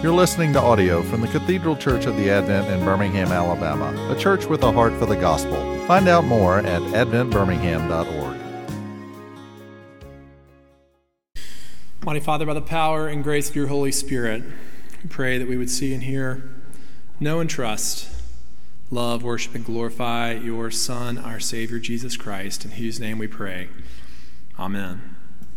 You're listening to audio from the Cathedral Church of the Advent in Birmingham, Alabama, a church with a heart for the gospel. Find out more at adventbirmingham.org. Mighty Father, by the power and grace of your Holy Spirit, we pray that we would see and hear, know and trust, love, worship, and glorify your Son, our Savior, Jesus Christ, in whose name we pray. Amen.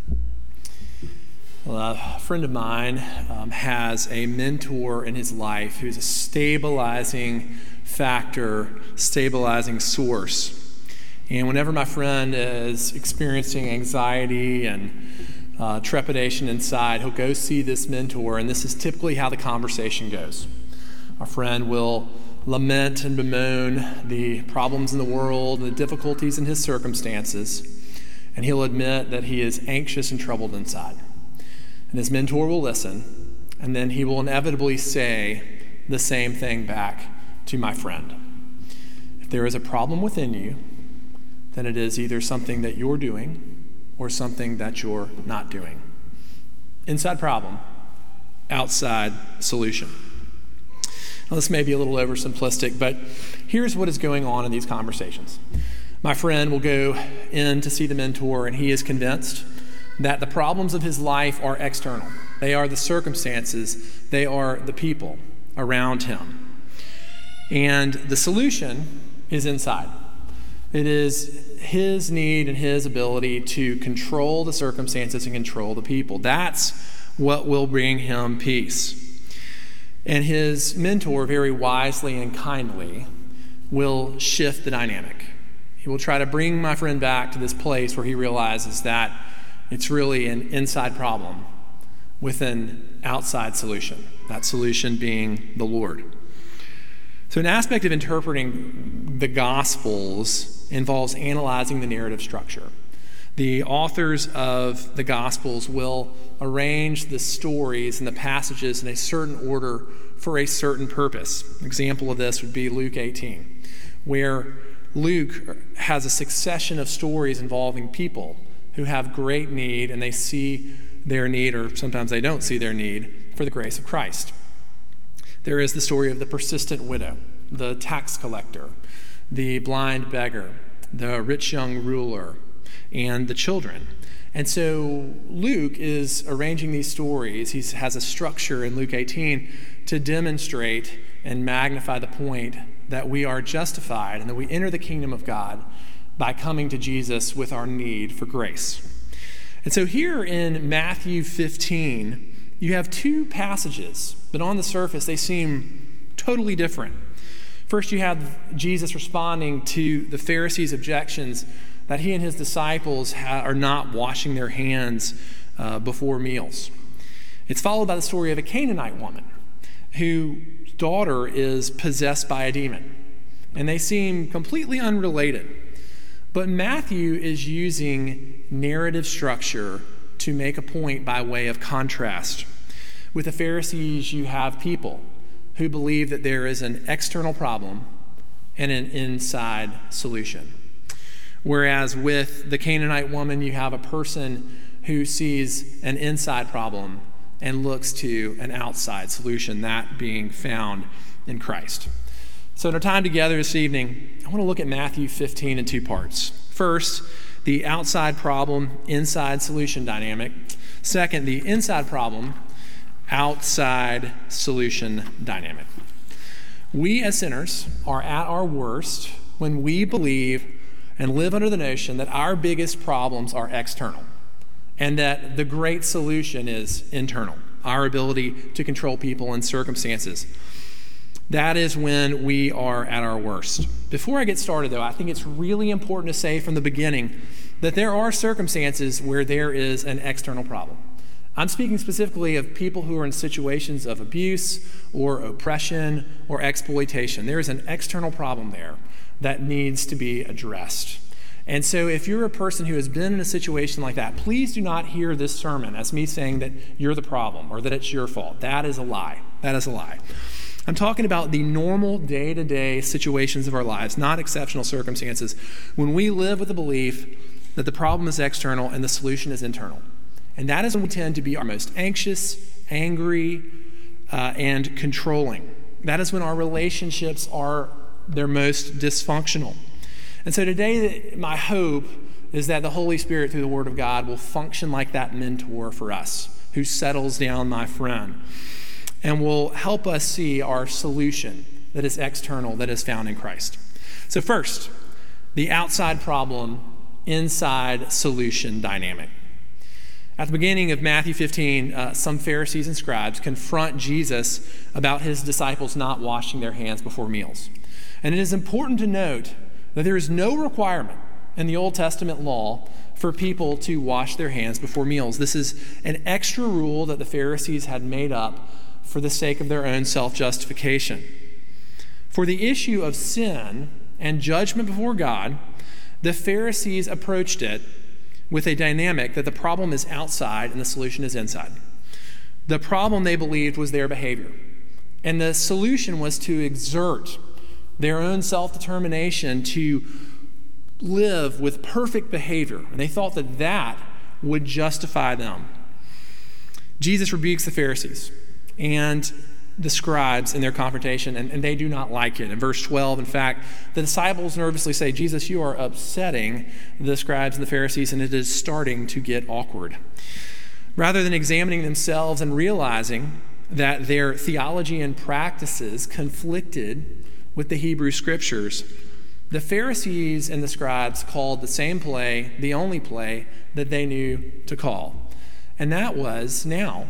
Well, a friend of mine has a mentor in his life who's a stabilizing factor, stabilizing source. And whenever my friend is experiencing anxiety and trepidation inside, he'll go see this mentor, and this is typically how the conversation goes. Our friend will lament and bemoan the problems in the world, the difficulties in his circumstances, and he'll admit that he is anxious and troubled inside. And his mentor will listen, and then he will inevitably say the same thing back to my friend. If there is a problem within you, then it is either something that you're doing or something that you're not doing. Inside problem, outside solution. Now, this may be a little oversimplistic, but here's what is going on in these conversations. My friend will go in to see the mentor, and he is convinced that the problems of his life are external. They are the circumstances, they are the people around him. And the solution is inside. It is his need and his ability to control the circumstances and control the people. That's what will bring him peace. And his mentor, very wisely and kindly, will shift the dynamic. He will try to bring my friend back to this place where he realizes that it's really an inside problem with an outside solution, that solution being the Lord. So an aspect of interpreting the Gospels involves analyzing the narrative structure. The authors of the Gospels will arrange the stories and the passages in a certain order for a certain purpose. An example of this would be Luke 18, where Luke has a succession of stories involving people who have great need, and they see their need, or sometimes they don't see their need, for the grace of Christ. There is the story of the persistent widow, the tax collector, the blind beggar, the rich young ruler, and the children. And so Luke is arranging these stories. He has a structure in Luke 18 to demonstrate and magnify the point that we are justified and that we enter the kingdom of God by coming to Jesus with our need for grace. And so here in Matthew 15, you have two passages, but on the surface they seem totally different. First, you have Jesus responding to the Pharisees' objections that he and his disciples are not washing their hands before meals. It's followed by the story of a Canaanite woman whose daughter is possessed by a demon. And they seem completely unrelated. But Matthew is using narrative structure to make a point by way of contrast. With the Pharisees, you have people who believe that there is an external problem and an inside solution. Whereas with the Canaanite woman, you have a person who sees an inside problem and looks to an outside solution, that being found in Christ. So in our time together this evening, I want to look at Matthew 15 in two parts. First, the outside problem, inside solution dynamic. Second, the inside problem, outside solution dynamic. We as sinners are at our worst when we believe and live under the notion that our biggest problems are external and that the great solution is internal, our ability to control people and circumstances. That is when we are at our worst. Before I get started, though, I think it's really important to say from the beginning that there are circumstances where there is an external problem. I'm speaking specifically of people who are in situations of abuse or oppression or exploitation. There is an external problem there that needs to be addressed. And so if you're a person who has been in a situation like that, please do not hear this sermon as me saying that you're the problem or that it's your fault. That is a lie. That is a lie. I'm talking about the normal day-to-day situations of our lives, not exceptional circumstances, when we live with the belief that the problem is external and the solution is internal. And that is when we tend to be our most anxious, angry, and controlling. That is when our relationships are their most dysfunctional. And so today, my hope is that the Holy Spirit, through the Word of God, will function like that mentor for us, who settles down my friend, and will help us see our solution that is external, that is found in Christ. So first, the outside problem, inside solution dynamic. At the beginning of Matthew 15, some Pharisees and scribes confront Jesus about his disciples not washing their hands before meals. And it is important to note that there is no requirement in the Old Testament law for people to wash their hands before meals. This is an extra rule that the Pharisees had made up for the sake of their own self-justification. For the issue of sin and judgment before God, the Pharisees approached it with a dynamic that the problem is outside and the solution is inside. The problem, they believed, was their behavior. And the solution was to exert their own self-determination to live with perfect behavior. And they thought that that would justify them. Jesus rebukes the Pharisees and the scribes in their confrontation, and they do not like it. In verse 12, in fact, the disciples nervously say, Jesus, you are upsetting the scribes and the Pharisees, and it is starting to get awkward. Rather than examining themselves and realizing that their theology and practices conflicted with the Hebrew Scriptures, the Pharisees and the scribes called the same play, the only play that they knew to call. And that was, now,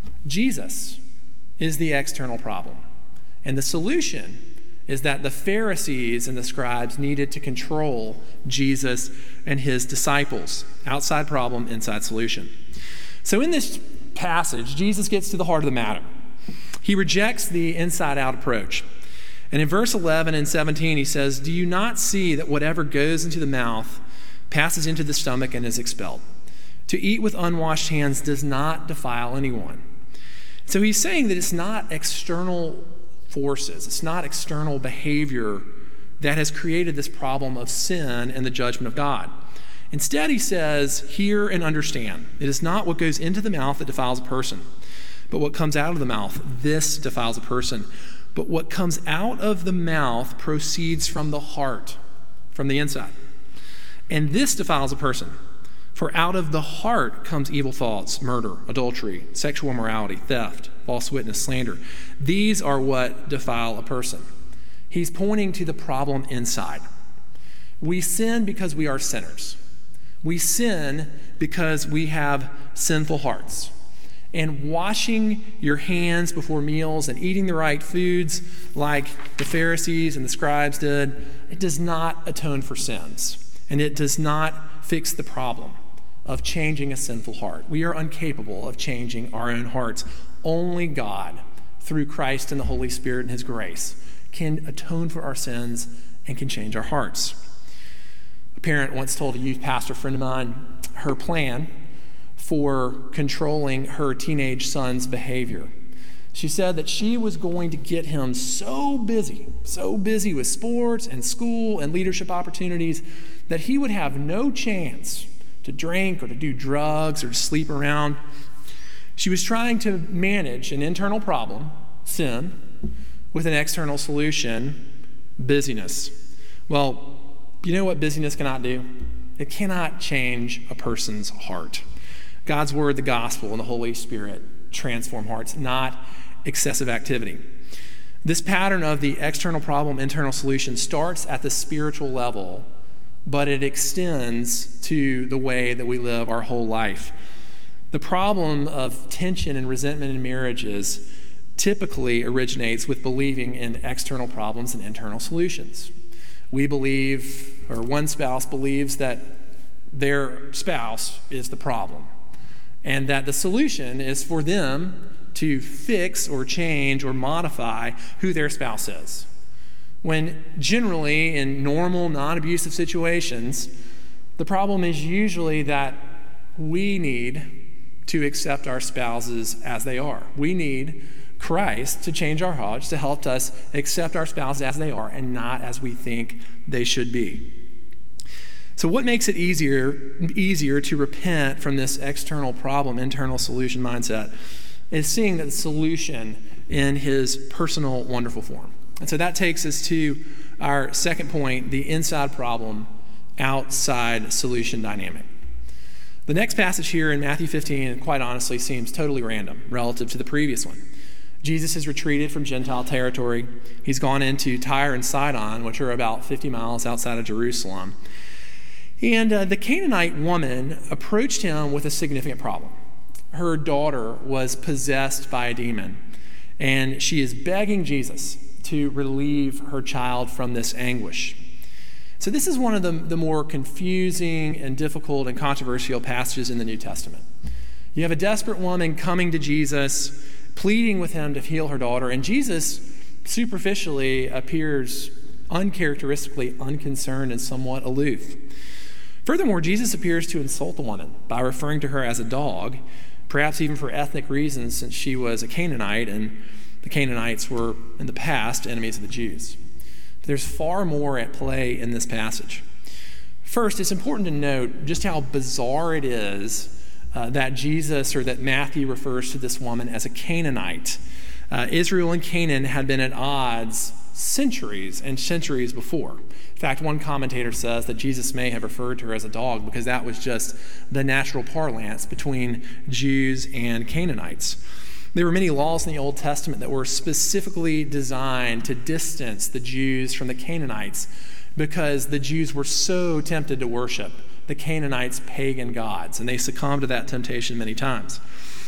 Jesus is the external problem. And the solution is that the Pharisees and the scribes needed to control Jesus and his disciples. Outside problem, inside solution. So in this passage, Jesus gets to the heart of the matter. He rejects the inside-out approach. And in verse 11 and 17, he says, do you not see that whatever goes into the mouth passes into the stomach and is expelled? To eat with unwashed hands does not defile anyone. So he's saying that it's not external forces, it's not external behavior that has created this problem of sin and the judgment of God. Instead, he says, hear and understand. It is not what goes into the mouth that defiles a person, but what comes out of the mouth, this defiles a person. But what comes out of the mouth proceeds from the heart, from the inside. And this defiles a person. For out of the heart comes evil thoughts, murder, adultery, sexual immorality, theft, false witness, slander. These are what defile a person. He's pointing to the problem inside. We sin because we are sinners. We sin because we have sinful hearts. And washing your hands before meals and eating the right foods like the Pharisees and the scribes did, it does not atone for sins. And it does not fix the problem of changing a sinful heart. We are incapable of changing our own hearts. Only God, through Christ and the Holy Spirit and his grace, can atone for our sins and can change our hearts. A parent once told a youth pastor friend of mine her plan for controlling her teenage son's behavior. She said that she was going to get him so busy with sports and school and leadership opportunities that he would have no chance to drink or to do drugs or to sleep around. She was trying to manage an internal problem, sin, with an external solution, busyness. Well, you know what busyness cannot do? It cannot change a person's heart. God's word, the gospel, and the Holy Spirit transform hearts, not excessive activity. This pattern of the external problem, internal solution starts at the spiritual level, but it extends to the way that we live our whole life. The problem of tension and resentment in marriages typically originates with believing in external problems and internal solutions. We believe, or one spouse believes, that their spouse is the problem, and that the solution is for them to fix or change or modify who their spouse is. When generally, in normal, non-abusive situations, the problem is usually that we need to accept our spouses as they are. We need Christ to change our hearts, to help us accept our spouses as they are and not as we think they should be. So what makes it easier to repent from this external problem, internal solution mindset is seeing that the solution in his personal, wonderful form. And so that takes us to our second point, the inside problem, outside solution dynamic. The next passage here in Matthew 15, quite honestly, seems totally random relative to the previous one. Jesus has retreated from Gentile territory. He's gone into Tyre and Sidon, which are about 50 miles outside of Jerusalem. And the Canaanite woman approached him with a significant problem. Her daughter was possessed by a demon, and she is begging Jesus to relieve her child from this anguish. So this is one of the more confusing and difficult and controversial passages in the New Testament. You have a desperate woman coming to Jesus, pleading with him to heal her daughter, and Jesus superficially appears uncharacteristically unconcerned and somewhat aloof. Furthermore, Jesus appears to insult the woman by referring to her as a dog, perhaps even for ethnic reasons, since she was a Canaanite, and the Canaanites were, in the past, enemies of the Jews. There's far more at play in this passage. First, it's important to note just how bizarre it is that Jesus, or that Matthew refers to this woman as a Canaanite. Israel and Canaan had been at odds centuries and centuries before. In fact, one commentator says that Jesus may have referred to her as a dog because that was just the natural parlance between Jews and Canaanites. There were many laws in the Old Testament that were specifically designed to distance the Jews from the Canaanites because the Jews were so tempted to worship the Canaanites' pagan gods, and they succumbed to that temptation many times.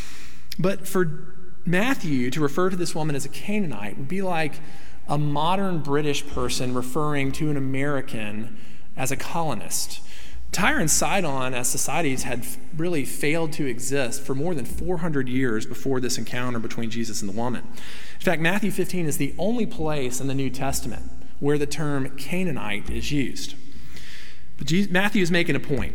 But for Matthew to refer to this woman as a Canaanite would be like a modern British person referring to an American as a colonist. Tyre and Sidon as societies had really failed to exist for more than 400 years before this encounter between Jesus and the woman. In fact, Matthew 15 is the only place in the New Testament where the term Canaanite is used. But Matthew is making a point.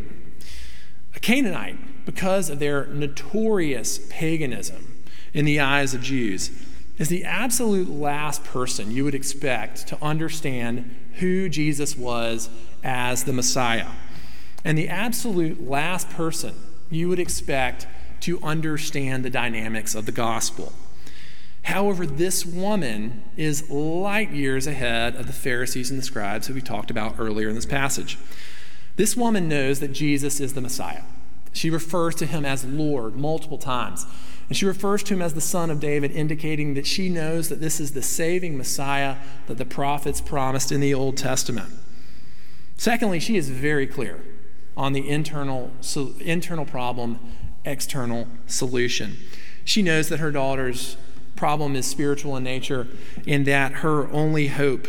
A Canaanite, because of their notorious paganism in the eyes of Jews, is the absolute last person you would expect to understand who Jesus was as the Messiah, and the absolute last person you would expect to understand the dynamics of the gospel. However, this woman is light years ahead of the Pharisees and the scribes who we talked about earlier in this passage. This woman knows that Jesus is the Messiah. She refers to him as Lord multiple times. And she refers to him as the Son of David, indicating that she knows that this is the saving Messiah that the prophets promised in the Old Testament. Secondly, she is very clear on the internal problem, external solution. She knows that her daughter's problem is spiritual in nature and that her only hope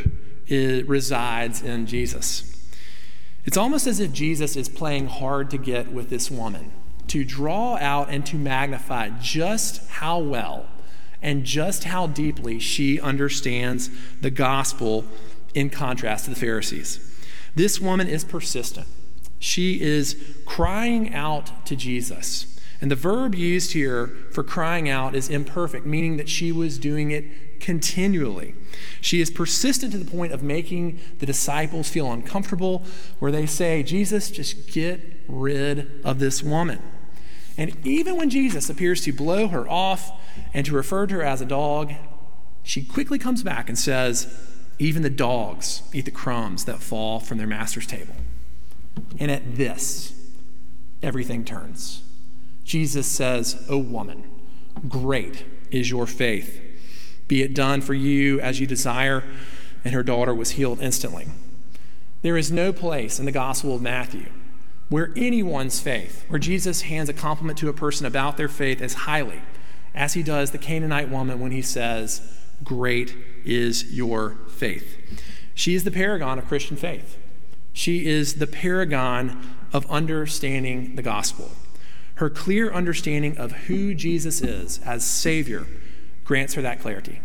resides in Jesus. It's almost as if Jesus is playing hard to get with this woman, to draw out and to magnify just how well and just how deeply she understands the gospel in contrast to the Pharisees. This woman is persistent. She is crying out to Jesus. And the verb used here for crying out is imperfect, meaning that she was doing it continually. She is persistent to the point of making the disciples feel uncomfortable, where they say, Jesus, just get rid of this woman. And even when Jesus appears to blow her off and to refer to her as a dog, she quickly comes back and says, even the dogs eat the crumbs that fall from their master's table. And at this, everything turns. Jesus says, O woman, great is your faith. Be it done for you as you desire. And her daughter was healed instantly. There is no place in the Gospel of Matthew where anyone's faith, where Jesus hands a compliment to a person about their faith as highly as he does the Canaanite woman when he says, great is your faith. She is the paragon of Christian faith. She is the paragon of understanding the gospel. Her clear understanding of who Jesus is as Savior grants her that clarity.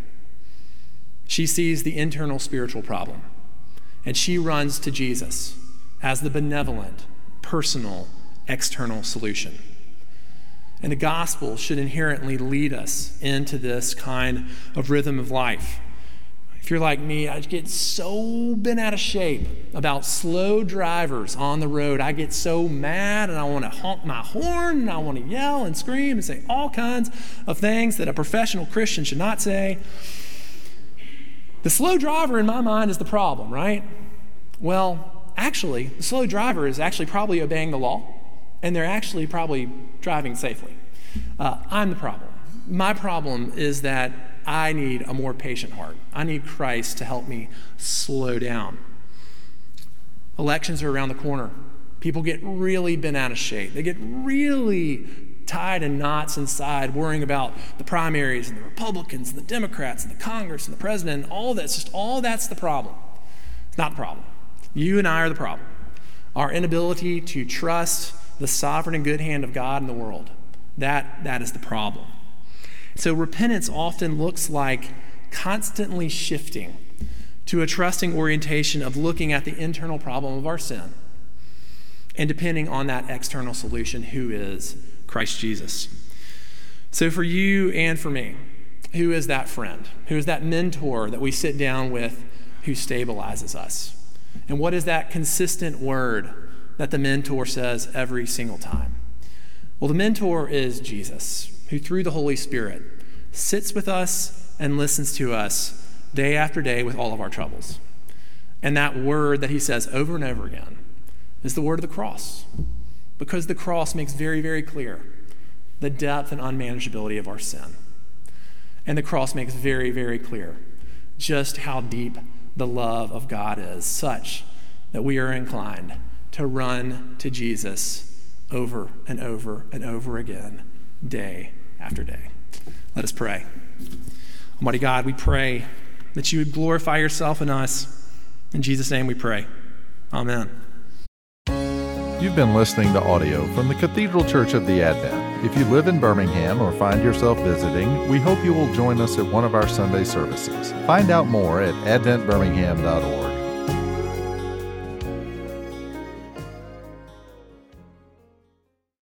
She sees the internal spiritual problem, and she runs to Jesus as the benevolent, personal, external solution. And the gospel should inherently lead us into this kind of rhythm of life. If If you're like me, I get so bent out of shape about slow drivers on the road. I get so mad and I want to honk my horn and I want to yell and scream and say all kinds of things that a professional Christian should not say. The slow driver in my mind is the problem, right? Well, actually, the slow driver is actually probably obeying the law, and they're actually probably driving safely. I'm the problem. My problem is that I need a more patient heart. I need Christ to help me slow down. Elections are around the corner. People get really bent out of shape. They get really tied in knots inside, worrying about the primaries and the Republicans and the Democrats and the Congress and the president and all that's the problem. It's not the problem. You and I are the problem. Our inability to trust the sovereign and good hand of God in the world. That is the problem. So repentance often looks like constantly shifting to a trusting orientation of looking at the internal problem of our sin and depending on that external solution, who is Christ Jesus. So for you and for me, who is that friend? Who is that mentor that we sit down with who stabilizes us? And what is that consistent word that the mentor says every single time? Well, the mentor is Jesus, who through the Holy Spirit sits with us and listens to us day after day with all of our troubles. And that word that he says over and over again is the word of the cross, because the cross makes very, very clear the depth and unmanageability of our sin. And the cross makes very, very clear just how deep the love of God is, such that we are inclined to run to Jesus over and over and over again, day after day. Let us pray. Almighty God, we pray that you would glorify yourself in us. In Jesus' name we pray. Amen. You've been listening to audio from the Cathedral Church of the Advent. If you live in Birmingham or find yourself visiting, we hope you will join us at one of our Sunday services. Find out more at adventbirmingham.org.